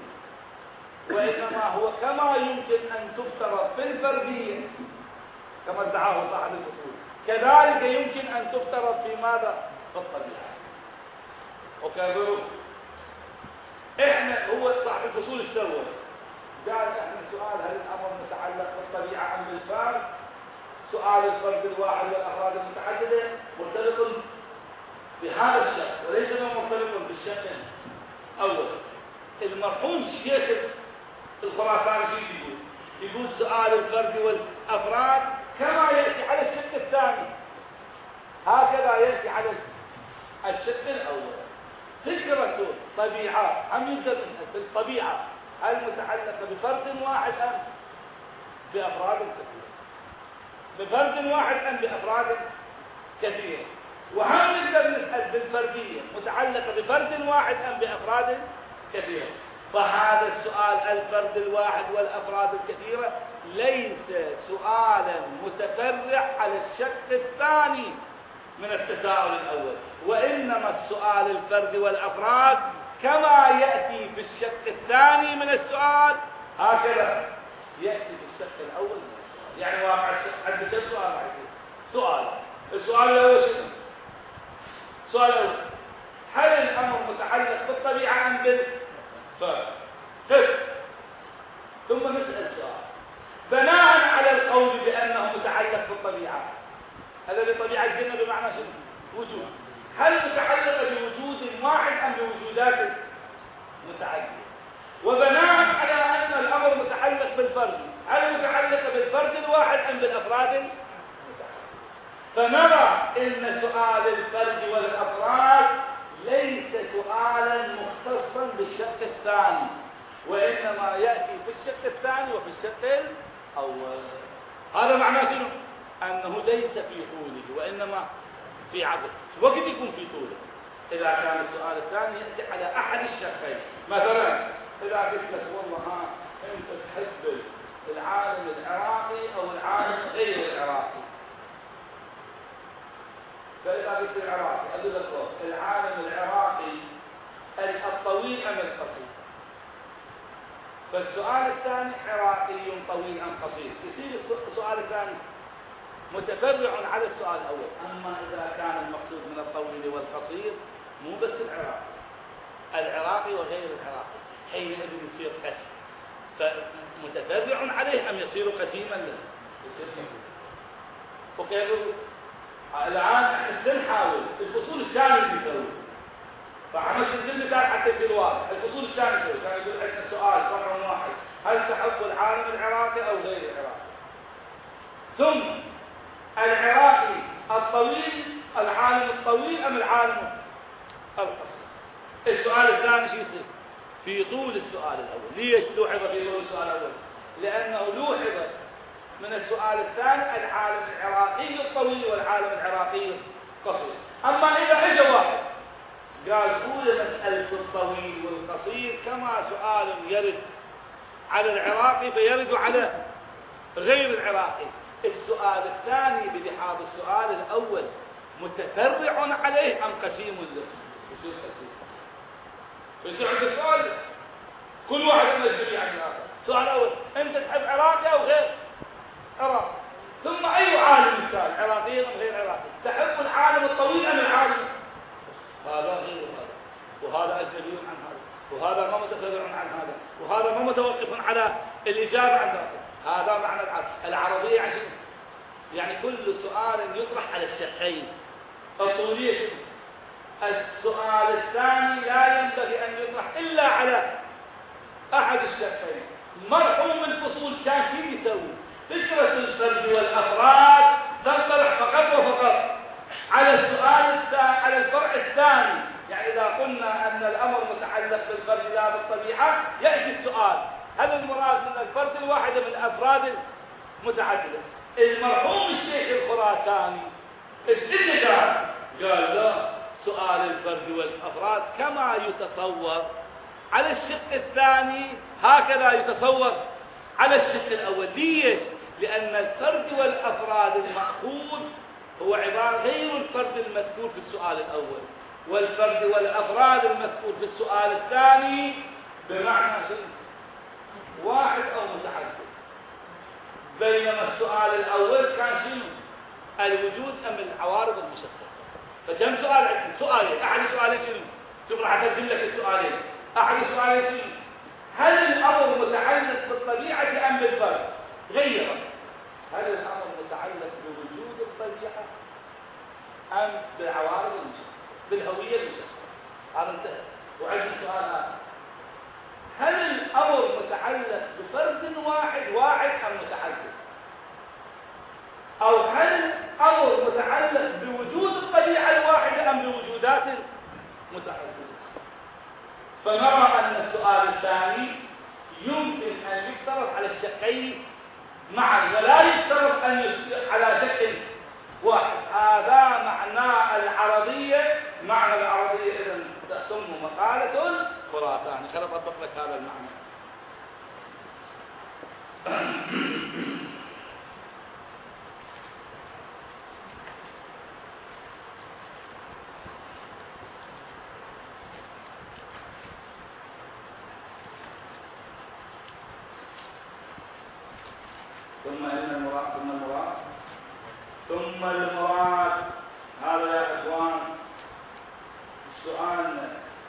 وإنما هو كما يمكن أن تفترض في الفردية كما ادعاه صاحب الأصول، كذلك يمكن أن تفترض في ماذا؟ في الطبيعة. وكذلك إحنا هو صاحب الأصول السوى قال إحنا سؤال هل الأمر متعلق بالطبيعة أم بالفرد؟ سؤال الفرد الواحد والأفراد المتعددة مرتبط بهذا الشق وليس مرتبط بالشق الأول. المرحوم الشيخ الخراساني شو يقول؟ يقول سؤال الفرد والأفراد كما يأتي على الشق الثاني هكذا يأتي على الشق الأول. فكرة طبيعة هم يقدر بالطبيعة هل متعلقة بفرد واحد أم بأفراد كثيرة؟ بفرد واحد أم بأفراد كثيرة؟ وهم نقدر نسأل بالفردية متعلقة بفرد واحد أم بأفراد كثيرة؟ فهذا السؤال الفرد الواحد والأفراد الكثيرة ليس سؤالا متفرع على الشق الثاني من التساؤل الأول، وإنما السؤال الفرد والأفراد كما يأتي في الشق الثاني من السؤال هكذا يأتي في الشق الأول من السؤال. يعني واقع عند كم سؤال راح يصير؟ سؤال. السؤال الأول شنو؟ السؤال الأول هل الأمر متعلق بالطبيعة أم بالفرد؟ قسم. ثم نسأل سؤال بناء على القول بأنه متعلق بالطبيعة، هذا بالطبيعة ايش قلنا بمعنى شنو؟ وجود. هل متعلق بوجود واحد أم بوجودات متعددة؟ وبناء على أن الأمر متعلق بالفرد، هل متعلق بالفرد الواحد أم بالأفراد المتعددة؟ فنرى أن سؤال الفرد والأفراد ليس سؤالا مختصا بالشق الثاني، وإنما يأتي في الشق الثاني وفي الشق الأول. هذا معناه شنو؟ أنه ليس في طوله وإنما في عرضه. وقت يكون في طوله إذا كان السؤال الثاني يأتي على أحد الشقين. مثلا إذا قلت لك والله ها أنت تحب العالم العراقي أو العالم غير العراقي، فإذا قلت العراقي أقول لك العالم العراقي الطويل أم القصير؟ فالسؤال الثاني عراقي طويل أم قصير، يصير السؤال الثاني متفرع على السؤال الأول. أما إذا كان المقصود من الطويل والقصير مو بس العراقي، العراقي وغير العراقي، حينئذ يصير قسم، فمتفرع عليه أم يصير قسيما له؟ وكيف الآن احنا نحاول الفصول الثانية اللي يسوي، فعملت المثال حتى يصير واضح. الفصول الثانية يسوي كان يقول عندنا سؤال فرع واحد هل تحب العالم العراقي أو غير العراقي؟ ثم العراقي الطويل العالم الطويل أم العالم القصير؟ السؤال الثاني شو يصير؟ في طول السؤال الأول. ليش لوحظ في طول السؤال الأول؟ لأنه لوحظ من السؤال الثاني العالم العراقي الطويل والعالم العراقي القصير. أما إذا اجى واحد قال هو مسألة الطويل والقصير كما سؤال يرد على العراقي فيرد على غير العراقي، السؤال الثاني بلحاظ السؤال الأول متفرع عليه أم قسيم له؟ يصير قسيم. فيصير عند السؤال كل واحد مسؤول عن الآخر. السؤال الأول أنت تحب عراقي أو غير عراقي؟ ثم أي عالم مثال عراقي أم غير عراقي؟ تحب العالم الطويل أم العالم؟ هذا غير هذا، وهذا أجنبي عن هذا، وهذا ما متفرع عن هذا، وهذا ما متوقف على الإجابة عن ذلك. هذا معنى العربية عشان يعني كل سؤال يطرح على الشقين. الطولية شنو؟ السؤال الثاني لا ينبغي أن يطرح إلا على أحد الشقين. مرحوم الفصول كان شيء يسوي فكرة الفرد والأفراد تنطرح فقط وفقط على السؤال الثاني على الفرع الثاني. يعني إذا قلنا أن الأمر متعلق بالفرد لا بالطبيعة يأتي السؤال هل المراد من الفرد الواحد من الأفراد المتعددة؟ المرحوم الشيخ الخراساني ايش اللي قال؟ قال لا، سؤال الفرد والأفراد كما يتصور على الشق الثاني هكذا يتصور على الشق الأول. ليش؟ لأن الفرد والأفراد المأخوذ هو عبارة غير الفرد المذكور في السؤال الأول، والفرد والأفراد المذكور في السؤال الثاني بمعنى شنو؟ واحد أو متعدد. بينما السؤال الأول كان شنو؟ الوجود أم العوارض المشخصة. فكم سؤال عندي؟ سؤالين. أحد السؤالين شنو؟ شوف راح أترجم لك السؤالين. أحد السؤالين شنو؟ هل الأمر متعلق بالطبيعة أم بالفرد؟ غيره. هل الأمر متعلق بوجود الطبيعة أم بالعوارض المشخصة؟ بالهوية المشخصة. هذا انتهى. وعندي سؤال آخر. هل الأمر متعلق بفرد واحد واحد أم متعدد؟ أو هل الأمر متعلق بوجود الطبيعة الواحدة أم بوجودات متعددة؟ فنرى أن السؤال الثاني يمكن أن يفترض على الشقين معا ولا يفترض أن يفترض على شق واحد. هذا معنى العرضية. معنى العرضية إذن تتم مقالة خراساني. خلينا أطبق لك هذا المعنى. ثم إن المراد ثم المراد ثم المراد هذا يا إخوان السؤال.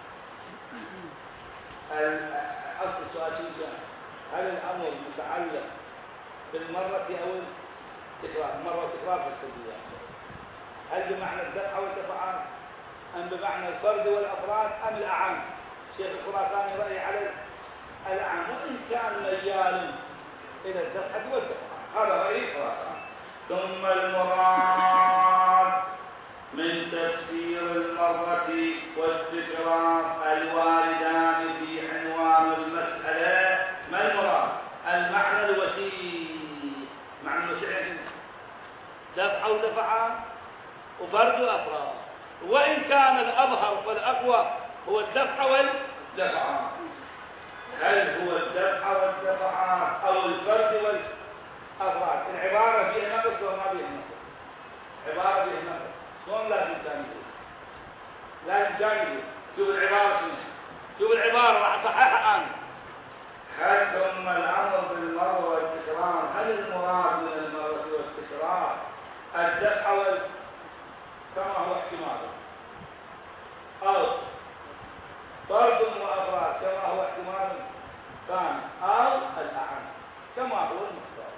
أصل السؤال شنو؟ هل الأمر متعلق بالمرة أو التكرار؟ مرة وتكرار في السلبيات. هل بمعنى الدفع والدفعات أم بمعنى الفرد والأفراد أم الأعم؟ الشيخ الخراساني رأي على الأعم وإن كان ميال إلى الدفعة والدفعات. هذا رأي الخراساني. ثم المراد من تفسير المرة والتكرار الواردان في عنوان المسألة. ما المراد؟ المعنى الوسيع. معنى الوسيع دفع ودفعات وفرد وأفراد، وإن كان الأظهر والأقوى هو الدفع والدفعات. هل هو الدفع والدفعات أو الفرد والأفراد؟ العبارة فيها نقص وما فيها نقص. عبارة فيها نقص. شلون لازم الإنسان يقول؟ لازم الإنسان يقول. شوف العبارة شنو؟ شوف العبارة راح أصححها أنا. هل ثم الأمر بالمرة والتكرار هل المراد من المرة والتكرار الدفع وال كما هو احتماله، أو فرد وأفراد كما هو احتمال ثاني، أو الأعم كما هو المختار.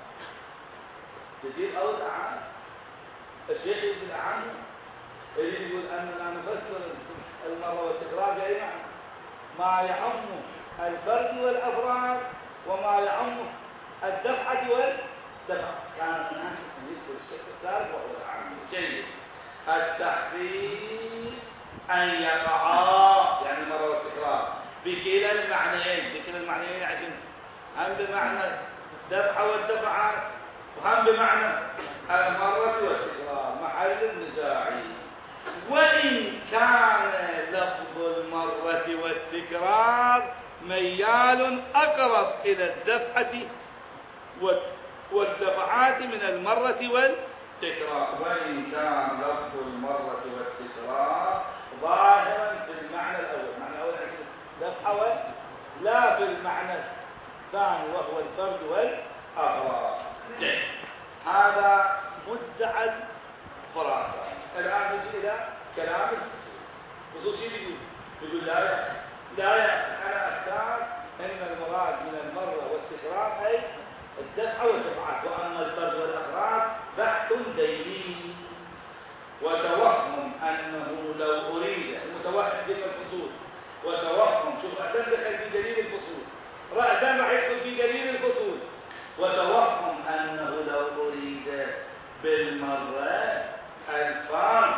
تجيب أو الأعم. الشيخ يقول الأعم يريد يقول أننا نفسر المرة والتكرار بأي معنى؟ ما يعم الفرد والأفراد وما يعم الدفعة والدفع. كان من أنشط أن يذكر الشيخ الثالث وهو الأعم. جيد. التحقيق أن يقعا يعني مرة والتكرار بكلا المعنيين. بكلا المعنيين عشان هم بمعنى الدفع والدفعات وهم بمعنى المرة والتكرار محل النزاع. وإن كان لفظ المرة والتكرار ميال أقرب إلى الدفعة والدفعات من المرة والتكرار. وإن كان لفظ المرة والتكرار ظاهرا في المعنى الأول. معنى الأول دفعة لا في المعنى الثاني وهو الفرد والأفراد. هذا مدعى الخراساني. الآن نجي إلى كلام الفصول. الفصول شيء بيقول؟ بيقول لا يا لا يا أنا أختار أن المراد من المرة والتكرار أي الدفع والدفعات، وأما الفرد والأفراد بحث ديني وتوهم أنه لو أريد المتوهم في الفصول وتوهم. شوف رأسا دخل في دليل الفصول، رأسا راح يدخل في دليل الفصول. وتوهم أنه لو أريد بالمرة الفرد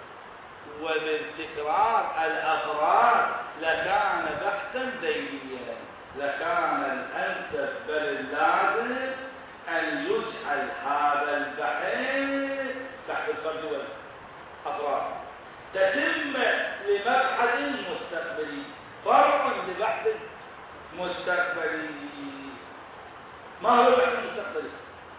وبالتكرار الأفراد لكان بحثا دينيا، لكان الأنسب بل اللازم أن يجعل هذا البحث تحت الفرد والأفراد تتم لمبحث مستقبلي، فرع لبحث مستقبلي. ما هو البحث المستقبلي؟ البحث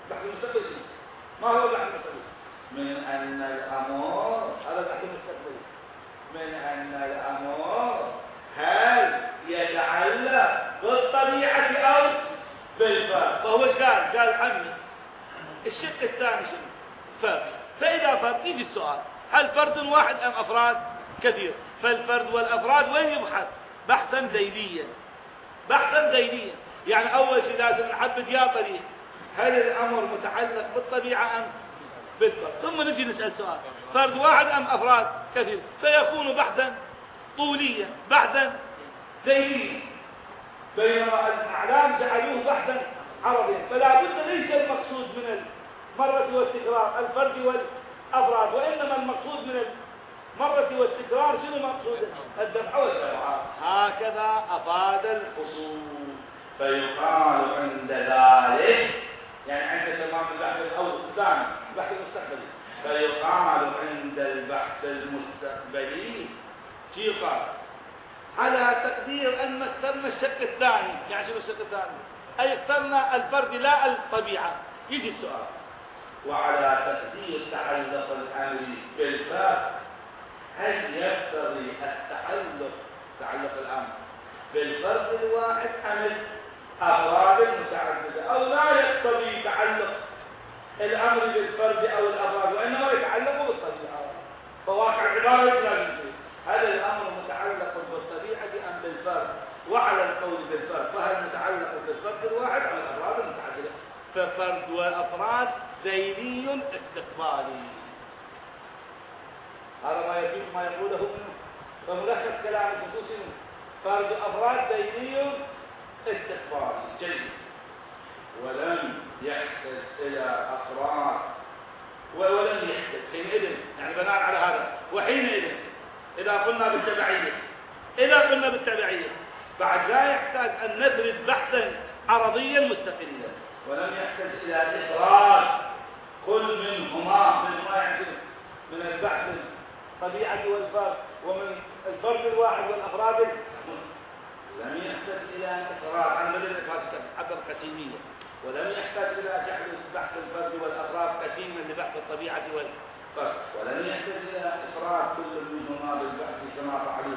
المستقبلي شنو؟ ما هو البحث المستقبلي؟ من أن الأمر هذا البحث المستقبلي من أن الأمر هل يتعلق بالطبيعة أو بالفرد. فهو ايش قال؟ قال عمي الشق الثاني شنو؟ فرد. فإذا فرد يجي السؤال هل فرد واحد أم أفراد كثير؟ فالفرد والأفراد وين يبحث؟ بحثا ذيليا بحثا ذيليا يعني أول شيء لازم نحدد يا طريق هل الأمر متعلق بالطبيعة أم بالفرد، ثم نجي نسأل سؤال فرد واحد أم أفراد كثير، فيكون بحثا طوليا بحثا ذيليا. بينما الأعلام جعلوه بحثا عرضيا. فلا بد ليس المقصود من المرة والتكرار الفرد والأفراد، وإنما المقصود من المرة والتكرار شنو مقصوده؟ الدفع والدفعات. هكذا أفاد الفصول. فيقال عند ذلك يعني عند تمام البحث الأول الثاني البحث المستقبلي، فيقال عند البحث المستقبلي شو قال؟ على تقدير أن اخترنا الشق الثاني. يعني شنو الشق الثاني؟ أي اخترنا الفرد لا الطبيعة. يجي السؤال وعلى تقدير تعلق الأمر بالفرد هل يقتضي التعلق تعلق الأمر بالفرد الواحد أم الأفراد المتعددة، أو لا يقتضي تعلق الأمر بالفرد أو الأفراد وإنما يتعلق بالطبيعة. فواقع العبارة ايش لازم يصير؟ هل الأمر متعلق بالطبيعة أم بالفرد؟ وعلى القول بالفرد فهل متعلق بالفرد الواحد أم الأفراد المتعددة؟ ففرد وأفراد ذيلي استقبالي. هذا ما يفيد ما يقوله منه. فملخص كلام الخصوصي منه فرد أفراد ذيلي استقبالي. جيد. ولم يحتج إلى أفراد ولم يحتج حينئذ يعني بناء على هذا وحينئذ إذا قلنا بالتبعية إذا قلنا بالتبعية بعد لا يحتاج أن نفرد بحثا عرضيا مستقلا، ولم يحتاج إلى إفراد كل منهما منهما يعني من البحث الطبيعة والفرد ومن الفرد الواحد والأفراد لم يحتاج إلى إفراد عن بدل الإفراد عبر قسيمية، ولم يحتاج إلى جعل بحث الفرد والأفراد قسيما لبحث الطبيعة والفرد، ولم يحتاج إلى إفراد كل منهما بالبحث كما فعلوا.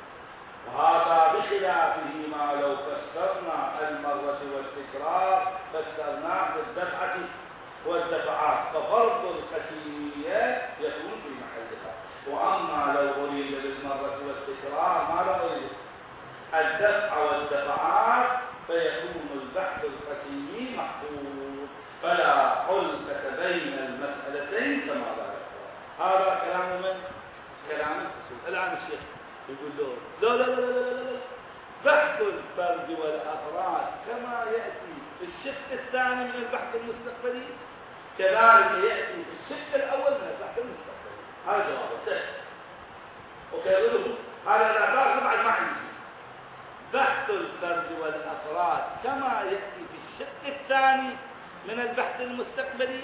وهذا بخلافه ما لو فسرنا المرة والتكرار فسرناه بالدفعة والدفعات، ففرض القسيمية يكون في محلها. وأما لو أريد بالمرة والتكرار ما لا أريد الدفع والدفعات فيكون البحث القسيمي محفوظ، فلا خلفة بين المسألتين كما ذكر. هذا كلام من كلام الفصول. الآن الشيخ يقول له لا لا لا لا لا لا بحث الفرد والأفراد كما يأتي في الشق الثاني من البحث المستقبلي كذلك يأتي في الشق الأول من البحث المستقبلي. هذا جوابه وكيقوله هذا الأعتراف بعد ما عندي بحث الفرد والأفراد كما يأتي في الشق الثاني من البحث المستقبلي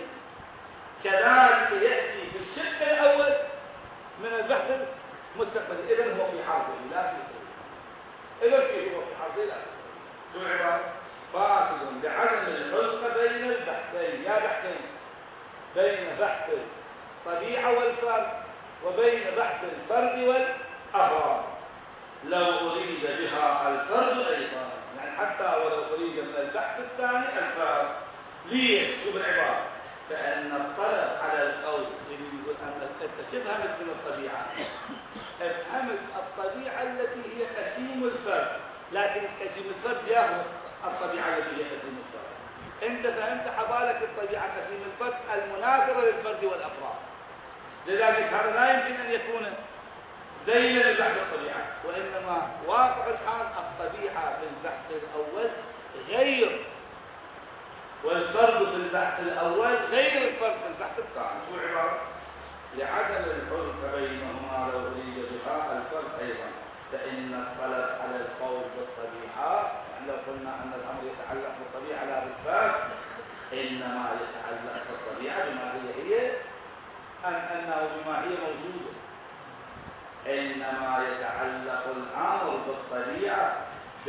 كذلك يأتي في الشق الأول من البحث المستقبلي. إذن هو في حرفه لا في حرفه. إذن فيه هو في حرفه لا شو العبارة؟ فاسد بعدم الحلقة بين البحثين. يا بحثين بين بحث الطبيعة والفرد وبين بحث الفرد والأفراد. لو أريد بها الفرد أيضا يعني حتى ولو أريد من البحث الثاني الفرد. ليش؟ شوف العبارة. فإن الطلب على القول اللي يقول أن تفهمت من الطبيعة افهمت الطبيعة التي هي قسيم الفرد، لكن قسيم الفرد ياخذ الطبيعة التي هي قسيم الفرد. أنت فهمت حبالك الطبيعة قسيم الفرد المناظرة للفرد والأفراد. لذلك هذا لا يمكن أن يكون ذيلا لبحث الطبيعة، وإنما واقع الحال الطبيعة في البحث الأول غير والفرد في البحث الأول غير الفرد في البحث الثاني. شو العبارة؟ لعدم الحلقة بينهما لو أريد بها الفرد أيضا فإن الطلب على القول بالطبيعة يعني لو قلنا أن الأمر يتعلق بالطبيعة لا بالفرد إنما يتعلق بالطبيعة بما هي هي أن أنه بما هي موجودة، إنما يتعلق الأمر بالطبيعة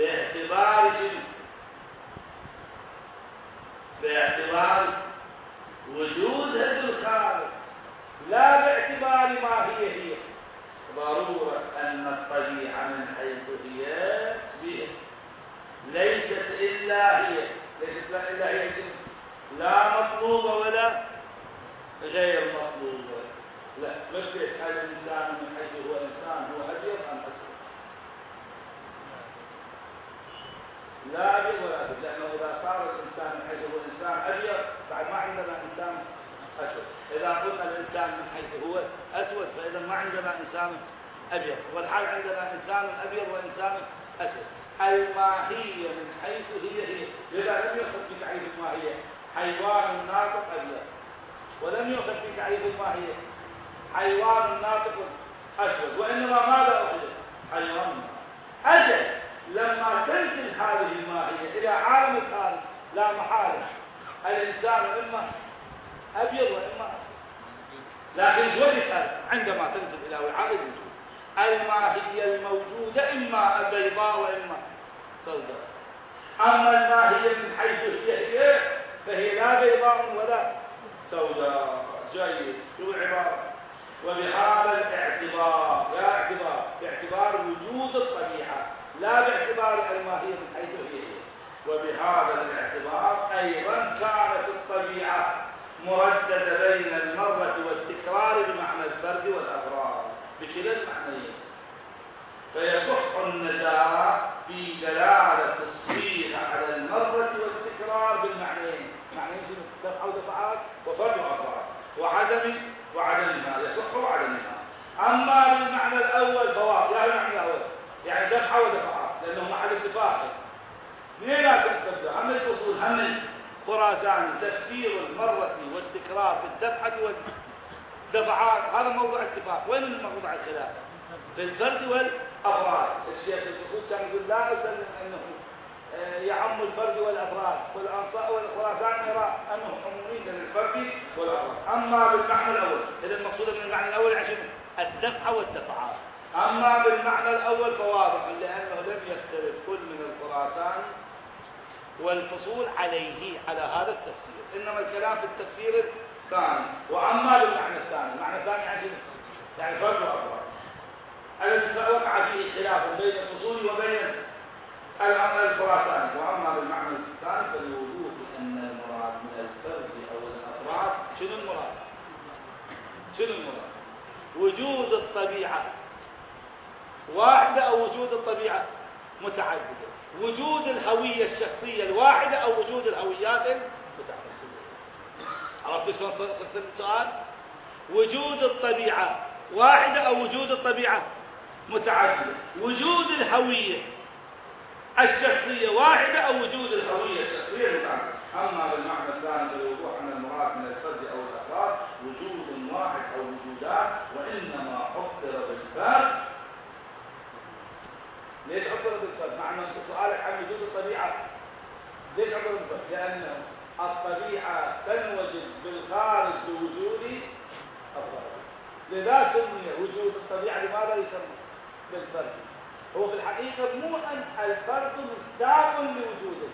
باعتبار شنو؟ باعتبار وجودها بالخارج لا باعتبار ما هي هي. ضرورة أن الطبيعة من حيث هي تشبيه ليست إلا هي، ليست إلا هي لا مطلوبة ولا غير مطلوبة. لا مثل هل الإنسان من حيث هو إنسان هو أبيض أم أسود؟ لا أبيض ولا أسود، لأنه إذا صار الإنسان من حيث هو إنسان أبيض بعد ما عندنا إنسان أسود. إذا قلنا الإنسان من حيث هو أسود فإذا ما عندنا إنسان أبيض، والحال عندنا إنسان أبيض وإنسان أسود. الماهية من حيث هي هي، لذا لم يؤخذ في تعريف الماهية حيوان ناطق أبيض، ولم يؤخذ في تعريف الماهية حيوان ناطق أسود، وإنما ماذا أخذ؟ حيوان. أجل لما تنزل هذه الماهية إلى عالم الخارج لا محالة الإنسان إما أبيض وإما أسود، لكن وجدت عندما تنزل إلى وعاء الوجود الماهية الموجودة إما بيضاء وإما سوداء. أما الماهية من حيث هي هي فهي لا بيضاء ولا سوداء. جيد. شو العبارة؟ وبهذا الاعتبار، لا اعتبار باعتبار وجود الطبيعة لا باعتبار الماهية من حيث هي هي. وبهذا الاعتبار أيضا كانت الطبيعة مرددة بين المرة والتكرار بمعنى الفرد والأفراد بكلا المعنيين، فيصح النزاع في دلالة الصيغة على المرة والتكرار بالمعنيين. معنيين شنو؟ دفع ودفعات وفرد وأفراد وعدم وعدمها، يصح وعدمها. أما بالمعنى الأول فواضح، لا المعنى الأول يعني دفع ودفعات لأنه محل اتفاق. ليه لا تستبدأ؟ هم الفصول هم خراساني تفسير المرة والتكرار بالدفعة والدفعات هذا موضوع اتفاق. وين الموضوع الخلاف؟ في الفرد والأفراد. الشيخ الفصول كان يقول لا أسلم أنه يعم الفرد والأفراد، والأنصار والخراساني يرى أنه عمومي للفرد والأفراد. أما بالمعنى الأول، إذا المقصود من المعنى الأول عشان الدفعة والدفعات. أما بالمعنى الأول فواضح لأنه لم يختلف كل من الخراساني والفصول عليه على هذا التفسير، إنما الكلام في التفسير الثاني. وأما بالمعنى الثاني، المعنى الثاني عشان يعني فرد وأفراد الذي وقع فيه خلاف بين الفصول وبين الخراساني. وأما بالمعنى الثاني فالوجود أن المراد من الفرد أو الأفراد شنو المراد؟ شنو المراد؟ وجود الطبيعة واحدة أو وجود الطبيعة متعددة؟ وجود الهوية الشخصية الواحدة أو وجود الهويات المتعددة؟ عرفت شلون صرت السؤال؟ وجود الطبيعة واحدة أو وجود الطبيعة متعددة؟ وجود الهوية الشخصية واحدة أو وجود الهوية الشخصية متعددة؟ أما بالمعنى الثاني بالوضوح أن المراد من الفرد أو الأفراد وجود واحد أو وجودات، وإنما عبر بالفرد. ليش عبر بالفرد؟ مع أن سؤالك عن وجود الطبيعة ليش عبر بالفرد؟ لأن الطبيعة تنوجد بالخارج بوجود الفرد، لذا سمي وجود الطبيعة. لماذا يسمى بالفرد؟ هو في الحقيقة مو أن الفرد مصداق لوجوده،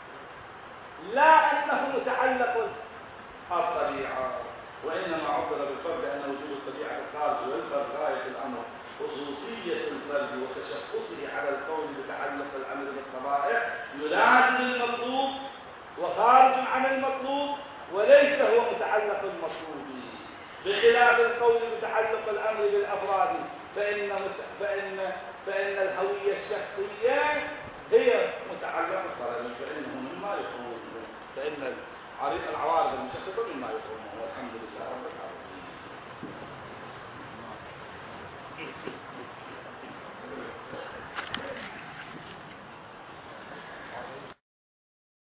لا أنه متعلق الطبيعة، وإنما عبر بالفرد لأن وجود الطبيعة الخارج والفرد غاية الأمر خصوصية الفرد وتشخصه على القول بتعلق الأمر بالطبائع يلازم المطلوب وخارج عن المطلوب وليس هو متعلق المطلوب، بخلاف القول بتعلق الأمر بالأفراد فإن فإن فإن الهوية الشخصية هي متعلقة بالطبيعة، فإنه مما يقوم، فإن العوارض المشخصة مما يقوم. والحمد لله رب العالمين.